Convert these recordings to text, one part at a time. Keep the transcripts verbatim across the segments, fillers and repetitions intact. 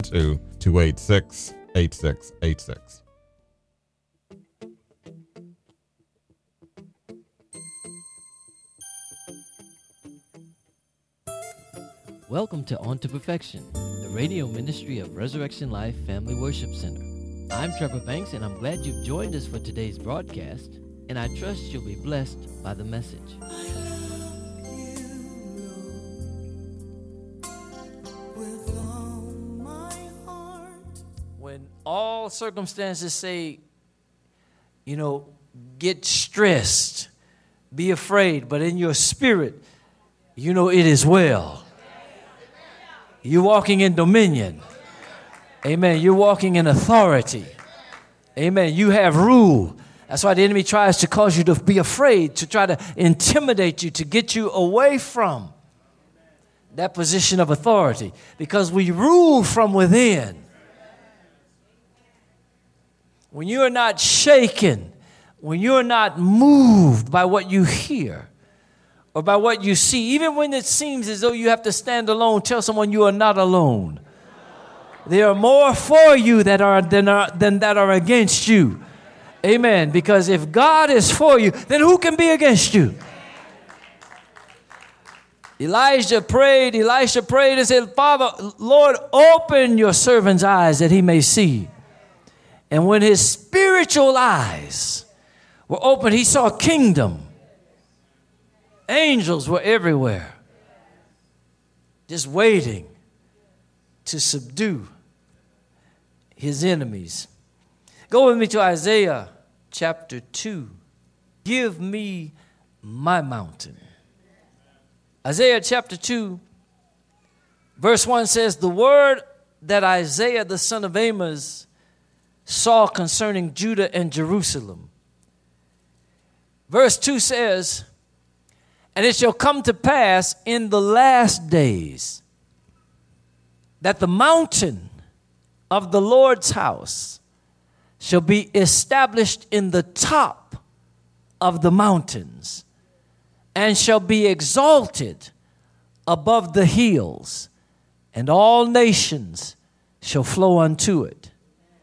to two eight six, eight six eight six. Welcome to On to Perfection, the radio ministry of Resurrection Life Family Worship Center. I'm Trevor Banks, and I'm glad you've joined us for today's broadcast, and I trust you'll be blessed by the message. When all circumstances say, you know, get stressed, be afraid, but in your spirit, you know it is well. You're walking in dominion. Amen. You're walking in authority. Amen. You have rule. That's why the enemy tries to cause you to be afraid, to try to intimidate you, to get you away from that position of authority, because we rule from within. When you're not shaken, when you're not moved by what you hear or by what you see, even when it seems as though you have to stand alone, tell someone you are not alone. There are more for you that are than, are than that are against you. Amen. Because if God is for you, then who can be against you? Elijah prayed, Elisha prayed and said, Father, Lord, open your servant's eyes that he may see. And when his spiritual eyes were opened, he saw a kingdom. Angels were everywhere, just waiting to subdue his enemies. Go with me to Isaiah chapter two. Give me my mountain. Isaiah chapter two, verse one says, the word that Isaiah the son of Amos saw concerning Judah and Jerusalem. Verse two says, and it shall come to pass in the last days that the mountain of the Lord's house shall be established in the top of the mountains and shall be exalted above the hills, and all nations shall flow unto it.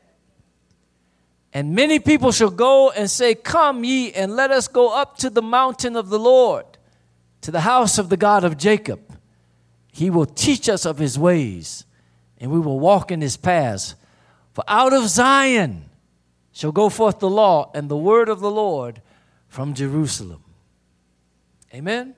And many people shall go and say, come ye, and let us go up to the mountain of the Lord, to the house of the God of Jacob. He will teach us of his ways, and we will walk in his paths. For out of Zion shall go forth the law and the word of the Lord from Jerusalem. Amen?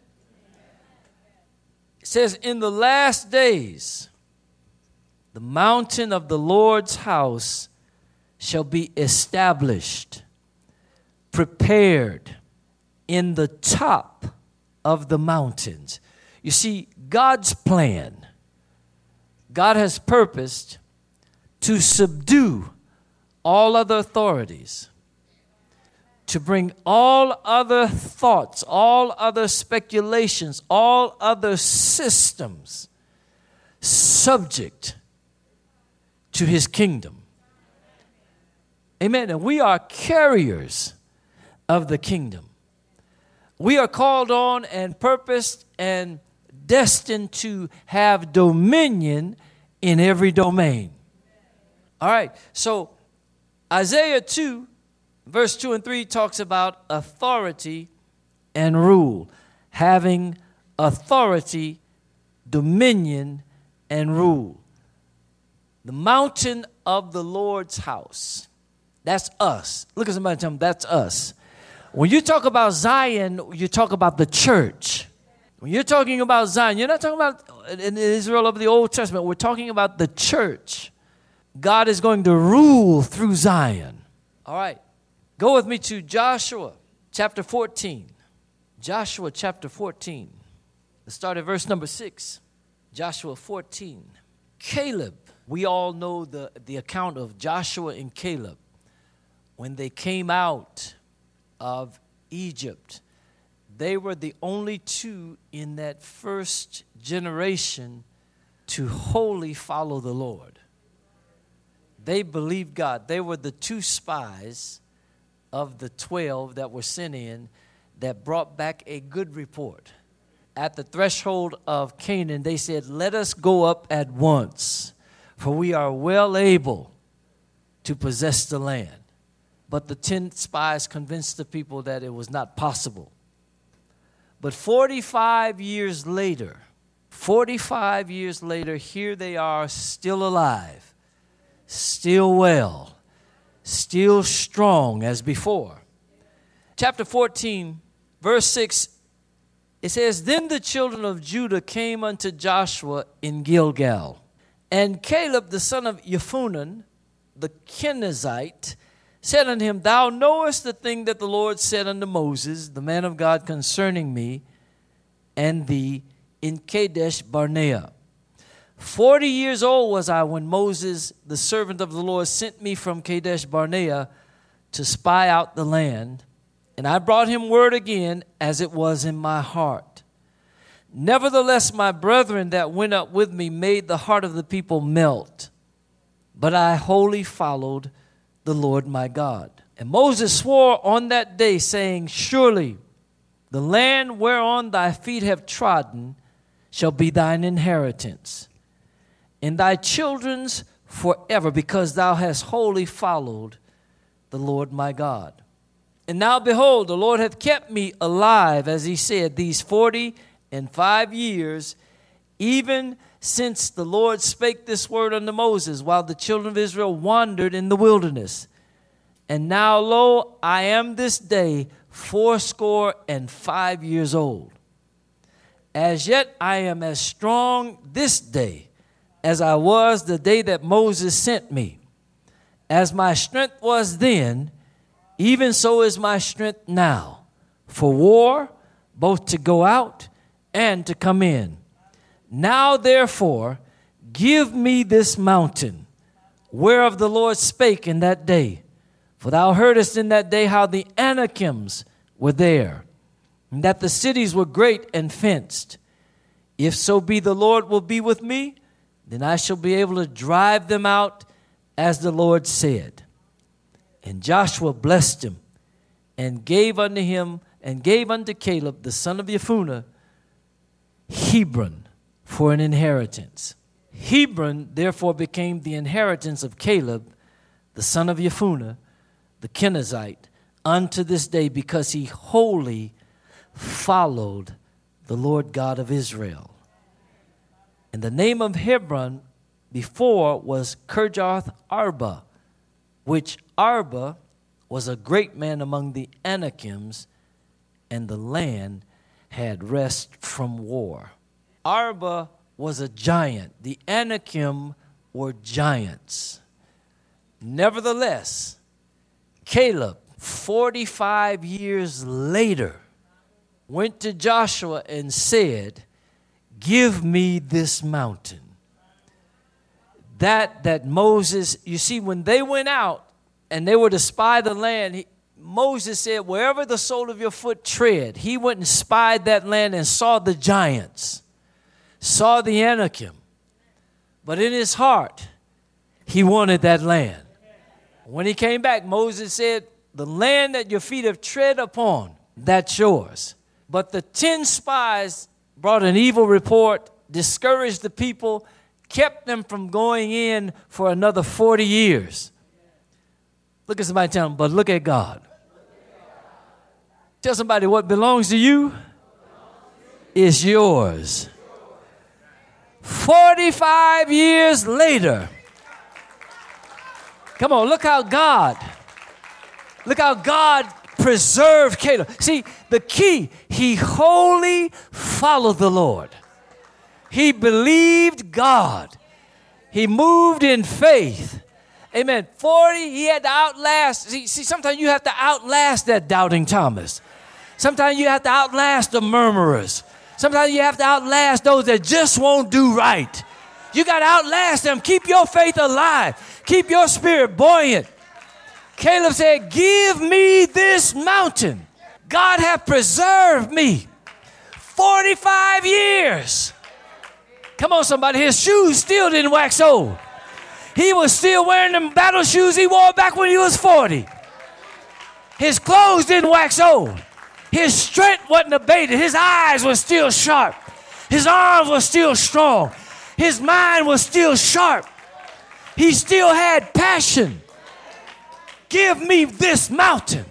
It says, in the last days, the mountain of the Lord's house shall be established, prepared in the top of the mountains. You see, God's plan, God has purposed to subdue all other authorities, to bring all other thoughts, all other speculations, all other systems subject to his kingdom. Amen. And we are carriers of the kingdom. We are called on and purposed and destined to have dominion in every domain. All right. So Isaiah two, verse two and three talks about authority and rule. Having authority, dominion, and rule. The mountain of the Lord's house. That's us. Look at somebody and tell them, that's us. When you talk about Zion, you talk about the church. When you're talking about Zion, you're not talking about in Israel of the Old Testament. We're talking about the church. God is going to rule through Zion. All right. Go with me to Joshua chapter fourteen. Joshua chapter fourteen. Let's start at verse number six. Joshua fourteen. Caleb. We all know the, the account of Joshua and Caleb when they came out of Egypt. They were the only two in that first generation to wholly follow the Lord. They believed God. They were the two spies of the twelve that were sent in that brought back a good report. At the threshold of Canaan, they said, let us go up at once. for we are well able to possess the land. But the ten spies convinced the people that it was not possible. But forty-five years later, forty-five years later, here they are still alive, still well, still strong as before. Chapter fourteen, verse six, it says, Then the children of Judah came unto Joshua in Gilgal, and Caleb the son of Jephunneh, the Kenizzite, said unto him, Thou knowest the thing that the Lord said unto Moses, the man of God, concerning me and thee in Kadesh Barnea. Forty years old was I when Moses, the servant of the Lord, sent me from Kadesh Barnea to spy out the land. And I brought him word again, as it was in my heart. Nevertheless, my brethren that went up with me made the heart of the people melt. But I wholly followed the Lord my God. And Moses swore on that day, saying, Surely the land whereon thy feet have trodden shall be thine inheritance, and thy children's forever, because thou hast wholly followed the Lord my God. And now, behold, the Lord hath kept me alive, as he said, these forty and five years, even since the Lord spake this word unto Moses, while the children of Israel wandered in the wilderness. And now, lo, I am this day fourscore and five years old. As yet I am as strong this day as I was the day that Moses sent me. As my strength was then, even so is my strength now, for war, both to go out and to come in. Now, therefore, give me this mountain, whereof the Lord spake in that day. For thou heardest in that day how the Anakims were there, and that the cities were great and fenced. If so be the Lord will be with me, then I shall be able to drive them out, as the Lord said. And Joshua blessed him, and gave unto him, and gave unto Caleb the son of Jephunneh Hebron for an inheritance. Hebron therefore became the inheritance of Caleb the son of Jephunneh the Kenizzite unto this day, because he wholly followed the Lord God of Israel. And the name of Hebron before was Kirjath Arba, which Arba was a great man among the Anakims, and the land had rest from war. Arba was a giant. The Anakim were giants. Nevertheless, Caleb, forty-five years later, went to Joshua and said, Give me this mountain. That that Moses, you see, when they went out and they were to spy the land, he, Moses said, wherever the sole of your foot tread, he went and spied that land and saw the giants, saw the Anakim. But in his heart, he wanted that land. When he came back, Moses said, the land that your feet have tread upon, that's yours. But the ten spies brought an evil report, discouraged the people, kept them from going in for another forty years. Look at somebody, tell them, but look at God. Tell somebody, what belongs to you is yours. forty-five years later, come on, look how God, look how God preserved Caleb. See, the key, he wholly followed the Lord. He believed God. He moved in faith. Amen. forty, he had to outlast. See, see, sometimes you have to outlast that doubting Thomas. Sometimes you have to outlast the murmurers. Sometimes you have to outlast those that just won't do right. You got to outlast them. Keep your faith alive. Keep your spirit buoyant. Caleb said, give me this mountain. God hath preserved me forty-five years. Come on, somebody. His shoes still didn't wax old. He was still wearing them battle shoes he wore back when he was forty. His clothes didn't wax old. His strength wasn't abated. His eyes were still sharp. His arms were still strong. His mind was still sharp. He still had passion. Give me this mountain.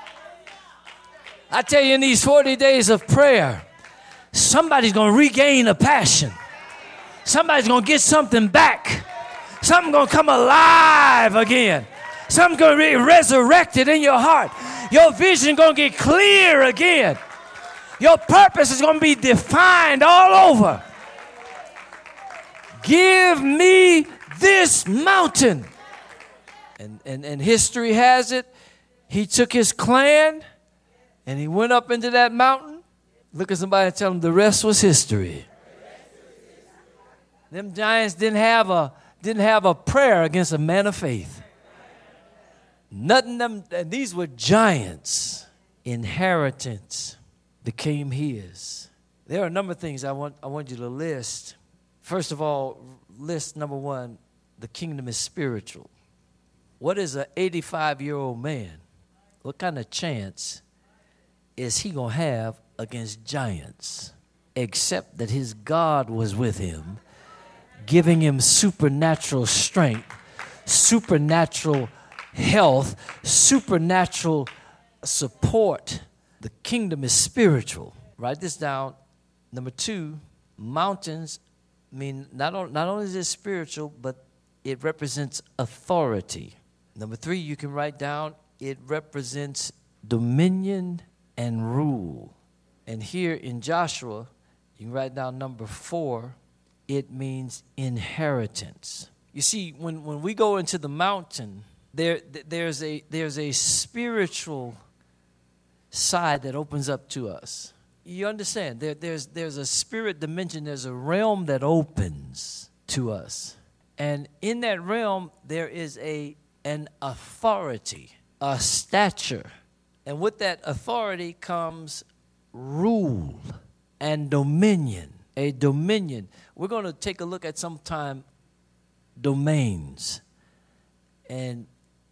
I tell you, in these forty days of prayer, somebody's going to regain a passion. Somebody's going to get something back. Something's going to come alive again. Something's going to be resurrected in your heart. Your vision is going to get clear again. Your purpose is going to be defined all over. Give me this mountain. And, and, and history has it, he took his clan and he went up into that mountain. Look at somebody and tell them the rest was history. Them giants didn't have a, didn't have a prayer against a man of faith. Nothing them, and these were giants, inheritance became his. There are a number of things I want, I want you to list. First of all, list number one, the kingdom is spiritual. What is an eighty-five-year-old man? What kind of chance is he going to have against giants? Except that his God was with him, giving him supernatural strength, supernatural health, supernatural support. The kingdom is spiritual. Write this down. Number two, mountains mean not, on, not only is it spiritual, but it represents authority. Number three, you can write down, it represents dominion and rule. And here in Joshua, you can write down number four, it means inheritance. You see, when, when we go into the mountain, there, there's, a, there's a spiritual side that opens up to us. You understand? There, there's, there's a spirit dimension, there's a realm that opens to us. And in that realm, there is a an authority, a stature. And with that authority comes rule and dominion, a dominion. We're going to take a look at sometime domains and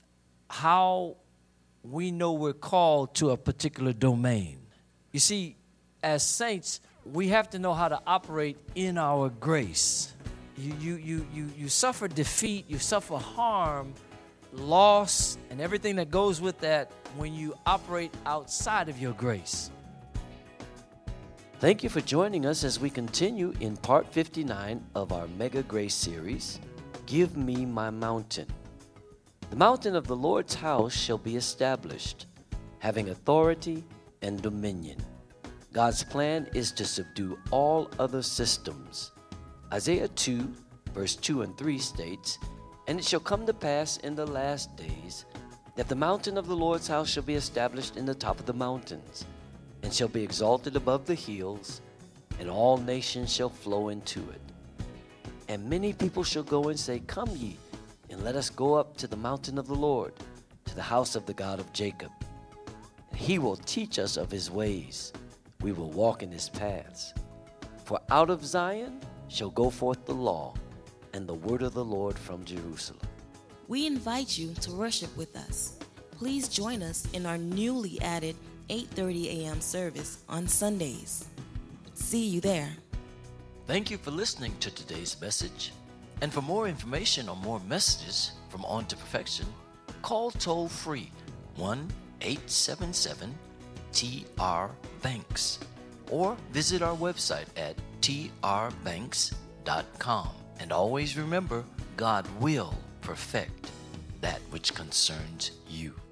how we know we're called to a particular domain. You see, as saints, we have to know how to operate in our grace. You, you, you, you, you suffer defeat, you suffer harm, loss, and everything that goes with that when you operate outside of your grace. Thank you for joining us as we continue in part fifty-nine of our Mega Grace series, Give Me My Mountain. The mountain of the Lord's house shall be established, having authority and dominion. God's plan is to subdue all other systems. Isaiah two, verse two and three states, "And it shall come to pass in the last days that the mountain of the Lord's house shall be established in the top of the mountains, and shall be exalted above the hills, and all nations shall flow into it. And many people shall go and say, Come ye, and let us go up to the mountain of the Lord, to the house of the God of Jacob. And he will teach us of his ways. We will walk in his paths. For out of Zion shall go forth the law, and the word of the Lord from Jerusalem." We invite you to worship with us. Please join us in our newly added eight thirty a.m. service on Sundays. See you there. Thank you for listening to today's message. And for more information or more messages from On to Perfection, call toll free one eight seven seven T R Banks or visit our website at T R banks dot com. And always remember, God will perfect that which concerns you.